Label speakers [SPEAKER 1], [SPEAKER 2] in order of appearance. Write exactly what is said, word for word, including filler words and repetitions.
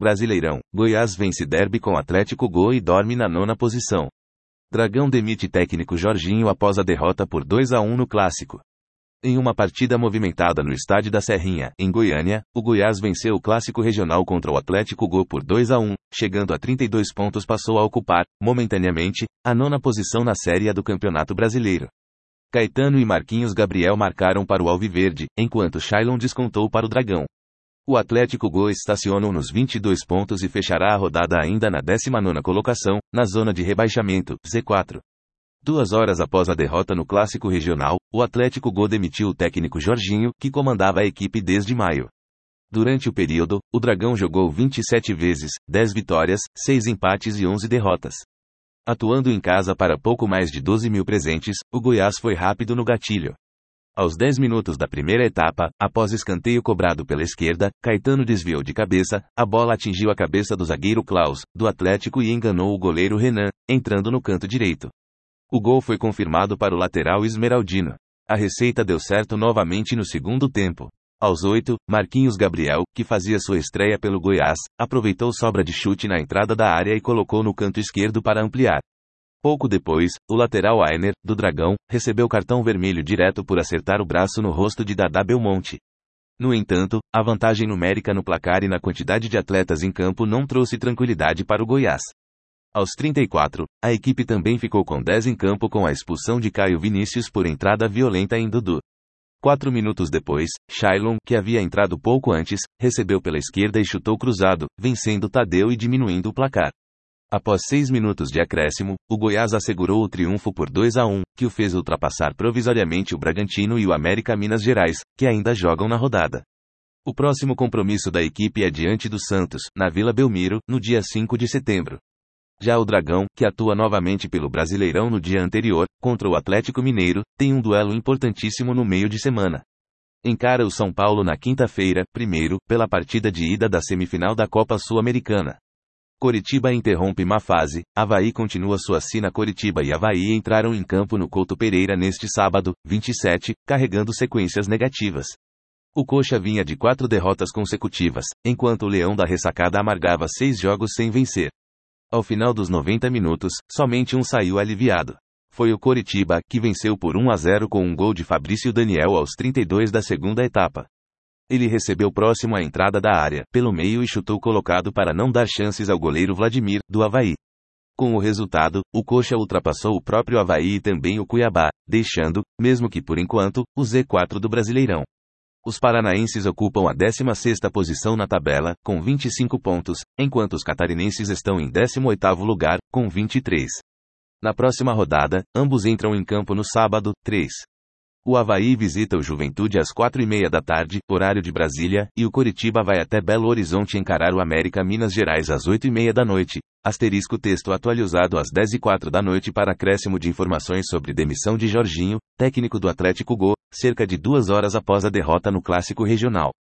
[SPEAKER 1] Brasileirão, Goiás vence derby com Atlético Go e dorme na nona posição. Dragão demite técnico Jorginho após a derrota por dois a um no Clássico. Em uma partida movimentada no Estádio da Serrinha, em Goiânia, o Goiás venceu o Clássico Regional contra o Atlético Go por dois a um, chegando a trinta e dois pontos, passou a ocupar, momentaneamente, a nona posição na Série A do Campeonato Brasileiro. Caetano e Marquinhos Gabriel marcaram para o Alviverde, enquanto Shailon descontou para o Dragão. O Atlético Go estaciona nos vinte e dois pontos e fechará a rodada ainda na décima nona colocação, na zona de rebaixamento, Z quatro. Duas horas após a derrota no Clássico Regional, o Atlético Go demitiu o técnico Jorginho, que comandava a equipe desde maio. Durante o período, o Dragão jogou vinte e sete vezes, dez vitórias, seis empates e onze derrotas. Atuando em casa para pouco mais de doze mil presentes, o Goiás foi rápido no gatilho. Aos dez minutos da primeira etapa, após escanteio cobrado pela esquerda, Caetano desviou de cabeça, a bola atingiu a cabeça do zagueiro Klaus, do Atlético, e enganou o goleiro Renan, entrando no canto direito. O gol foi confirmado para o lateral esmeraldino. A receita deu certo novamente no segundo tempo. Aos oito, Marquinhos Gabriel, que fazia sua estreia pelo Goiás, aproveitou sobra de chute na entrada da área e colocou no canto esquerdo para ampliar. Pouco depois, o lateral Ainer, do Dragão, recebeu cartão vermelho direto por acertar o braço no rosto de Dadá Belmonte. No entanto, a vantagem numérica no placar e na quantidade de atletas em campo não trouxe tranquilidade para o Goiás. Aos trinta e quatro, a equipe também ficou com dez em campo com a expulsão de Caio Vinícius por entrada violenta em Dudu. Quatro minutos depois, Shailon, que havia entrado pouco antes, recebeu pela esquerda e chutou cruzado, vencendo Tadeu e diminuindo o placar. Após seis minutos de acréscimo, o Goiás assegurou o triunfo por dois a um, que o fez ultrapassar provisoriamente o Bragantino e o América Minas Gerais, que ainda jogam na rodada. O próximo compromisso da equipe é diante do Santos, na Vila Belmiro, no dia cinco de setembro. Já o Dragão, que atua novamente pelo Brasileirão no dia anterior, contra o Atlético Mineiro, tem um duelo importantíssimo no meio de semana. Encara o São Paulo na quinta-feira, primeiro, pela partida de ida da semifinal da Copa Sul-Americana. Coritiba interrompe má fase, Avaí continua sua sina. Coritiba e Avaí entraram em campo no Couto Pereira neste sábado, vinte e sete, carregando sequências negativas. O Coxa vinha de quatro derrotas consecutivas, enquanto o Leão da Ressacada amargava seis jogos sem vencer. Ao final dos noventa minutos, somente um saiu aliviado. Foi o Coritiba, que venceu por um a zero com um gol de Fabrício Daniel aos trinta e dois da segunda etapa. Ele recebeu próximo à entrada da área, pelo meio, e chutou colocado para não dar chances ao goleiro Vladimir, do Avaí. Com o resultado, o Coxa ultrapassou o próprio Avaí e também o Cuiabá, deixando, mesmo que por enquanto, o Z quatro do Brasileirão. Os paranaenses ocupam a décima sexta posição na tabela, com vinte e cinco pontos, enquanto os catarinenses estão em décimo oitavo lugar, com vinte e três. Na próxima rodada, ambos entram em campo no sábado, três. O Avaí visita o Juventude às quatro e meia da tarde, horário de Brasília, e o Coritiba vai até Belo Horizonte encarar o América Minas Gerais às oito e meia da noite. Asterisco texto atualizado às dez e quatro da noite para acréscimo de informações sobre demissão de Jorginho, técnico do Atlético Go, cerca de duas horas após a derrota no Clássico Regional.